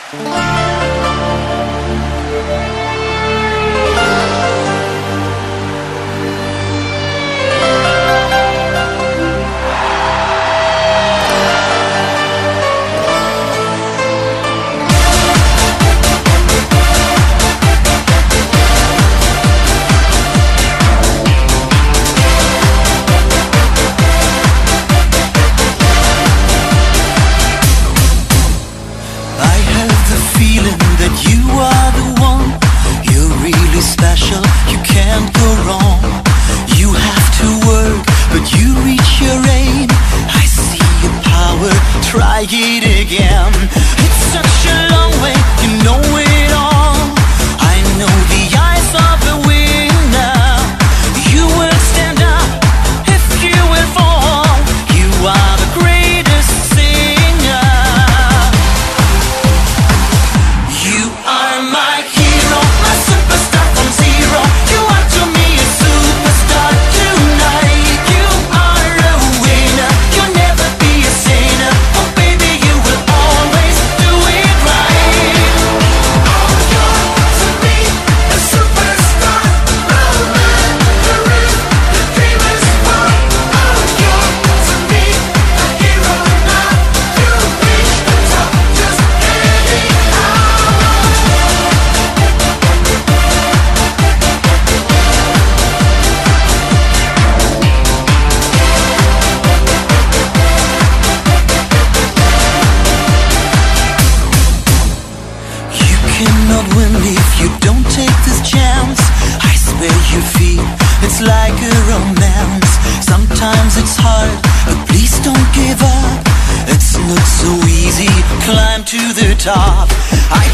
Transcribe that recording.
Try it again. It's such a long way, you know it all. I know the eyes of a winner. You will stand up if you will fall. You are the greatest singer. You are my hero, my superstar from zero. You are to me a superstar tonight. You are a winner, you'll never be a sinner. Cannot win if you don't take this chance. I swear you feel it's like a romance. Sometimes it's hard, but please don't give up. It's not so easy, climb to the top. I